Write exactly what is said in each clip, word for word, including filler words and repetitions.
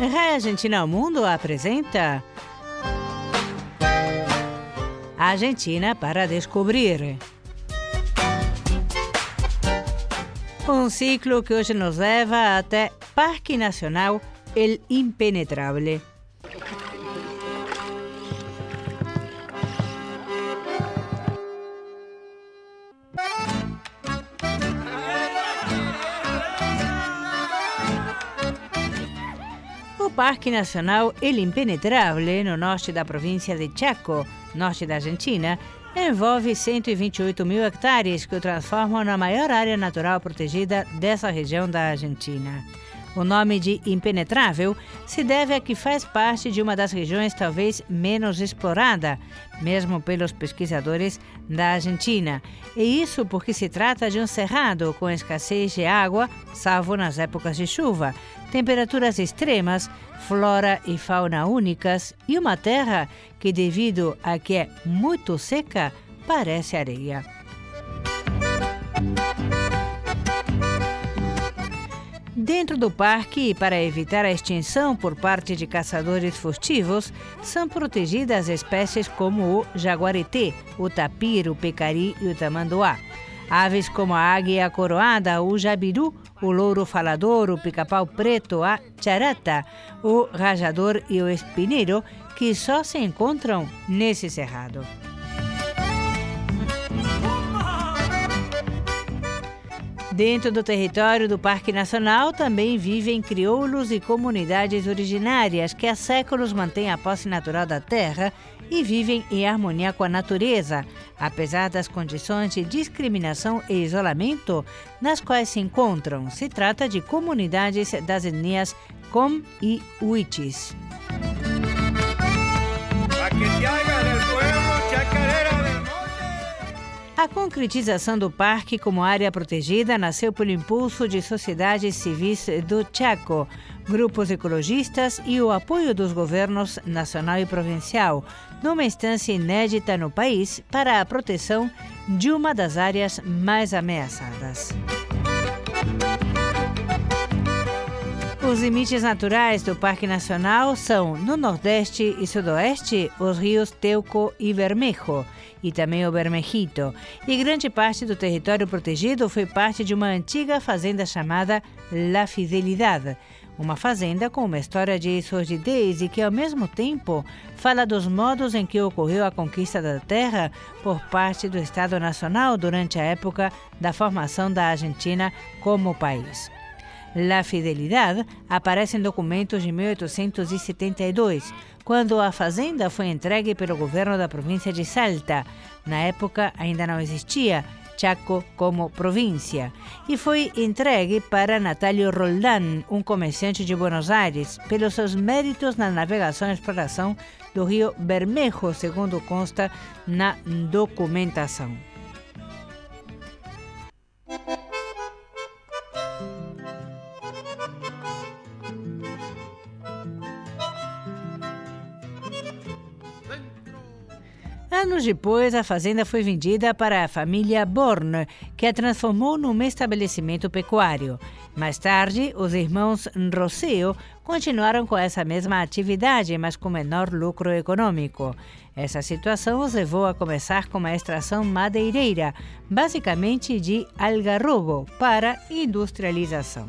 Rádio Argentina ao Mundo apresenta Argentina para descobrir. Um ciclo que hoje nos leva até Parque Nacional El Impenetrable. O Parque Nacional El Impenetrable, no norte da província de Chaco, norte da Argentina, envolve cento e vinte e oito mil hectares, que o transformam na maior área natural protegida dessa região da Argentina. O nome de impenetrável se deve a que faz parte de uma das regiões talvez menos explorada, mesmo pelos pesquisadores da Argentina. E isso porque se trata de um cerrado com escassez de água, salvo nas épocas de chuva, temperaturas extremas, flora e fauna únicas e uma terra que, devido a que é muito seca, parece areia. Dentro do parque, para evitar a extinção por parte de caçadores furtivos, são protegidas espécies como o jaguareté, o tapir, o pecari e o tamanduá. Aves como a águia coroada, o jabiru, o louro falador, o pica-pau preto, a charata, o rajador e o espineiro, que só se encontram nesse cerrado. Dentro do território do Parque Nacional também vivem crioulos e comunidades originárias que há séculos mantêm a posse natural da terra e vivem em harmonia com a natureza, apesar das condições de discriminação e isolamento nas quais se encontram. Se trata de comunidades das etnias Com e Huichis. A concretização do parque como área protegida nasceu pelo impulso de sociedades civis do Chaco, grupos ecologistas e o apoio dos governos nacional e provincial, numa instância inédita no país para a proteção de uma das áreas mais ameaçadas. Os limites naturais do Parque Nacional são, no Nordeste e Sudoeste, os rios Teuco e Bermejo, e também o Bermejito, e grande parte do território protegido foi parte de uma antiga fazenda chamada La Fidelidad, uma fazenda com uma história de sordidez e que, ao mesmo tempo, fala dos modos em que ocorreu a conquista da terra por parte do Estado Nacional durante a época da formação da Argentina como país. La Fidelidad aparece em documentos de mil oitocentos e setenta e dois, quando a fazenda foi entregue pelo governo da província de Salta. Na época ainda não existia Chaco como província, e foi entregue para Natalio Roldán, um comerciante de Buenos Aires, pelos seus méritos na navegação e exploração do rio Bermejo, segundo consta na documentação. Anos depois, a fazenda foi vendida para a família Born, que a transformou num estabelecimento pecuário. Mais tarde, os irmãos Rosseo continuaram com essa mesma atividade, mas com menor lucro econômico. Essa situação os levou a começar com uma extração madeireira, basicamente de algarrobo, para industrialização.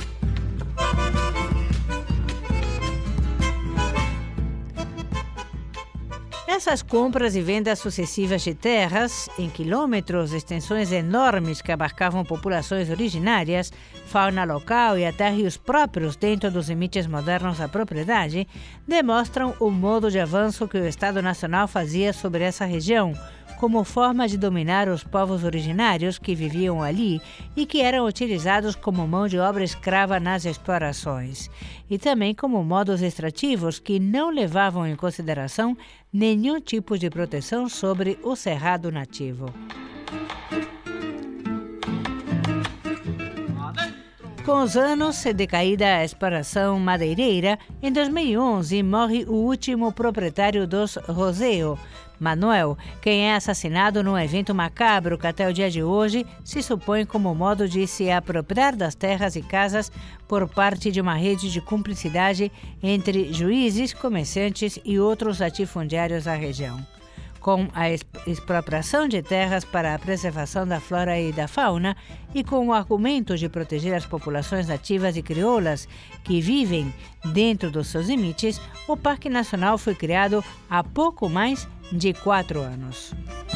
Essas compras e vendas sucessivas de terras, em quilômetros, extensões enormes que abarcavam populações originárias, fauna local e até rios próprios dentro dos limites modernos da propriedade, demonstram o modo de avanço que o Estado Nacional fazia sobre essa região, como forma de dominar os povos originários que viviam ali e que eram utilizados como mão de obra escrava nas explorações, e também como modos extrativos que não levavam em consideração nenhum tipo de proteção sobre o cerrado nativo. Com os anos, decaída a exploração madeireira, em dois mil e onze morre o último proprietário dos Roseo, Manuel, quem é assassinado num evento macabro que até o dia de hoje se supõe como modo de se apropriar das terras e casas por parte de uma rede de cumplicidade entre juízes, comerciantes e outros latifundiários da região. Com a expropriação de terras para a preservação da flora e da fauna e com o argumento de proteger as populações nativas e crioulas que vivem dentro dos seus limites, o Parque Nacional foi criado há pouco mais de quatro anos.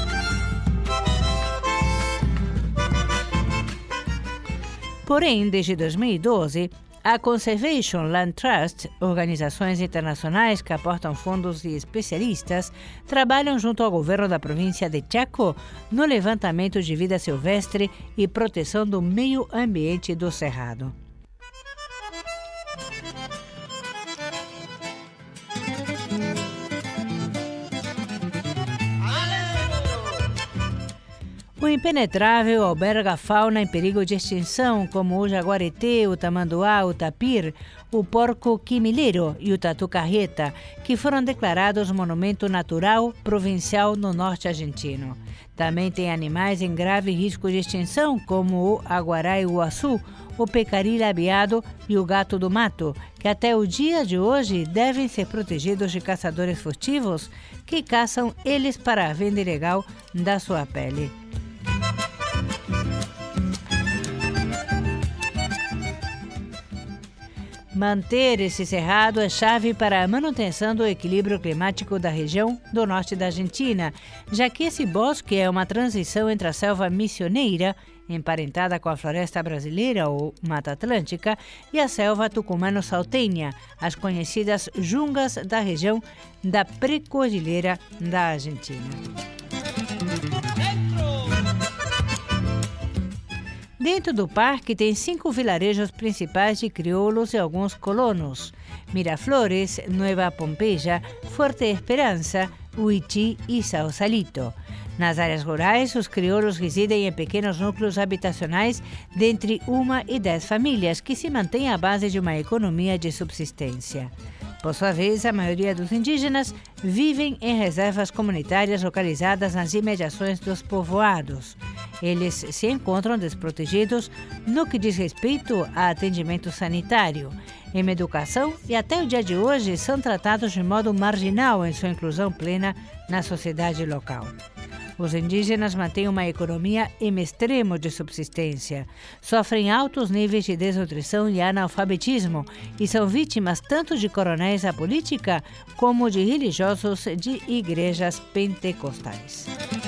Porém, desde dois mil e doze, a Conservation Land Trust, organizações internacionais que aportam fundos e especialistas, trabalham junto ao governo da província de Chaco no levantamento de vida silvestre e proteção do meio ambiente do Cerrado. O impenetrável alberga fauna em perigo de extinção, como o jaguareté, o tamanduá, o tapir, o porco quimileiro e o tatu-carreta, que foram declarados monumento natural provincial no norte argentino. Também tem animais em grave risco de extinção, como o aguará-iguaçu, o pecari labiado e o gato do mato, que até o dia de hoje devem ser protegidos de caçadores furtivos que caçam eles para a venda ilegal da sua pele. Manter esse cerrado é chave para a manutenção do equilíbrio climático da região do norte da Argentina, já que esse bosque é uma transição entre a selva missioneira, emparentada com a floresta brasileira ou Mata Atlântica, e a selva tucumano-saltenha, as conhecidas jungas da região da Precordilheira da Argentina. Dentro do parque tem cinco vilarejos principais de crioulos e alguns colonos: Miraflores, Nueva Pompeya, Fuerte Esperança, Huichi e Sausalito. Nas áreas rurais, os crioulos residem em pequenos núcleos habitacionais de entre uma e dez famílias, que se mantêm à base de uma economia de subsistência. Por sua vez, a maioria dos indígenas vivem em reservas comunitárias localizadas nas imediações dos povoados. Eles se encontram desprotegidos no que diz respeito a atendimento sanitário, em educação e até o dia de hoje são tratados de modo marginal em sua inclusão plena na sociedade local. Os indígenas mantêm uma economia em extremo de subsistência, sofrem altos níveis de desnutrição e analfabetismo e são vítimas tanto de coronéis à política como de religiosos de igrejas pentecostais.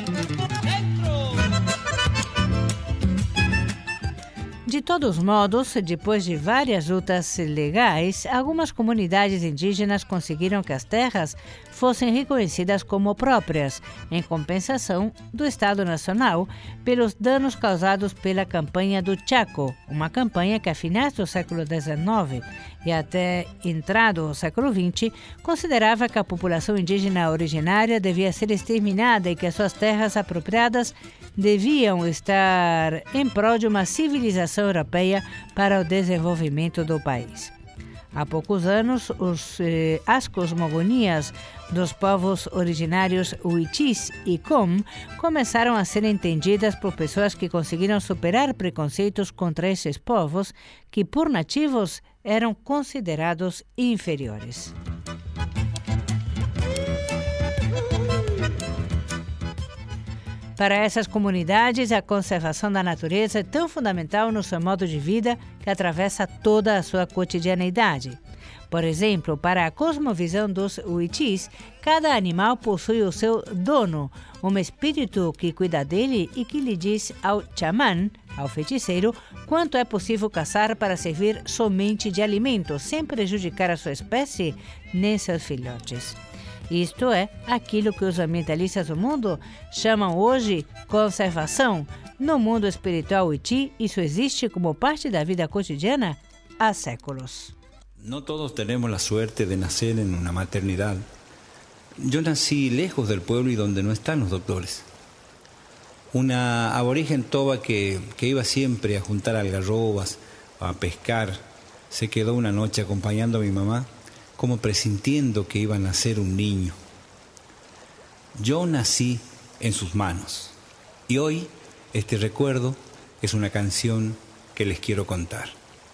De todos modos, depois de várias lutas legais, algumas comunidades indígenas conseguiram que as terras fossem reconhecidas como próprias, em compensação do Estado Nacional, pelos danos causados pela campanha do Chaco, uma campanha que a finais do século dezenove e até entrado o século vinte, considerava que a população indígena originária devia ser exterminada e que as suas terras apropriadas deviam estar em prol de uma civilização europeia para o desenvolvimento do país. Há poucos anos, os, eh, as cosmogonias dos povos originários Huichis e Com começaram a ser entendidas por pessoas que conseguiram superar preconceitos contra esses povos que, por nativos, eram considerados inferiores. Para essas comunidades, a conservação da natureza é tão fundamental no seu modo de vida que atravessa toda a sua cotidianeidade. Por exemplo, para a cosmovisão dos Huichis, cada animal possui o seu dono, um espírito que cuida dele e que lhe diz ao chamán, ao feiticeiro, quanto é possível caçar para servir somente de alimento, sem prejudicar a sua espécie nem seus filhotes. Isto é aquilo que os ambientalistas do mundo chamam hoje conservação. No mundo espiritual Huichi, isso existe como parte da vida cotidiana há séculos. No todos tenemos la suerte de nacer en una maternidad. Yo nací lejos del pueblo y donde no están los doctores. Una aborigen toba que, que iba siempre a juntar algarrobas a pescar, se quedó una noche acompañando a mi mamá, como presintiendo que iba a nacer un niño. Yo nací en sus manos y hoy este recuerdo es una canción que les quiero contar.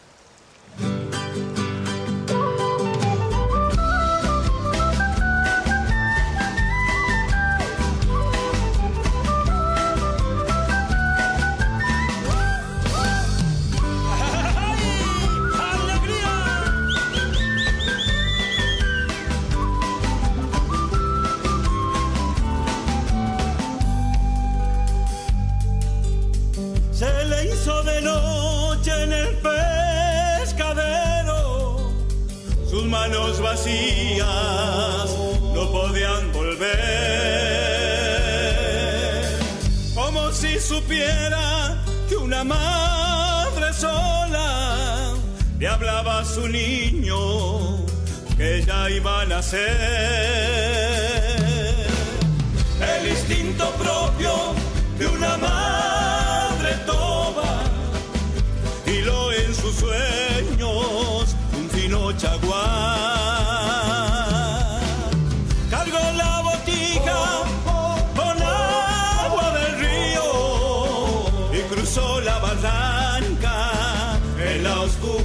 Manos vacías no podían volver, como si supiera que una madre sola le hablaba a su niño que ya iba a nacer. El instinto propio de una madre toba hiló en sus sueños un fino chaguán. Cargó la botija con agua del río y cruzó la barranca en la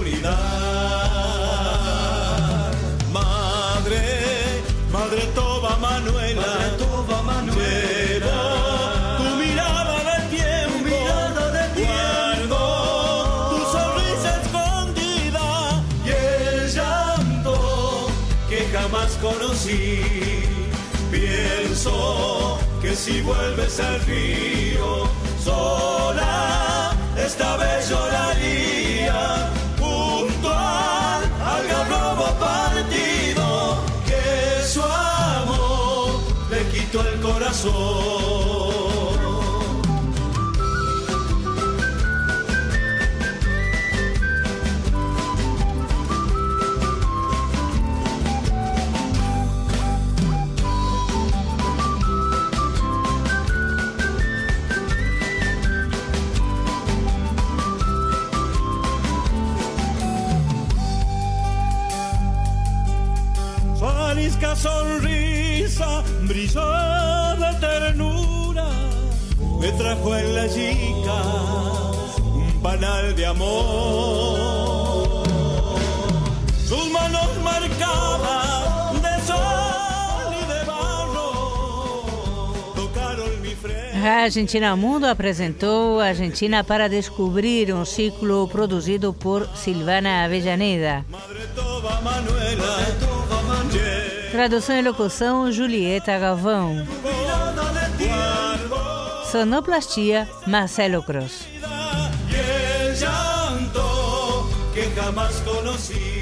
oscuridad. Madre, madre toba Manuela, madre toba Manuela, llevo tu mirada del tiempo, tu mirada del tiempo, tu sonrisa escondida y el llanto que jamás conocí. Pienso que si vuelves al río sola, esta vez lloraría junto al algarrobo partido que su amor le quitó el corazón. Sonrisa brilló de ternura, me trajo en la yica un panal de amor. Sus manos marcadas de sol y de barro tocaron mi frente. A Argentina ao Mundo apresentou Argentina para Descobrir, um ciclo produzido por Silvana Avellaneda. Tradução e locução, Julieta Galvão. Sonoplastia, Marcelo Cross. Y el llanto que jamás conocí.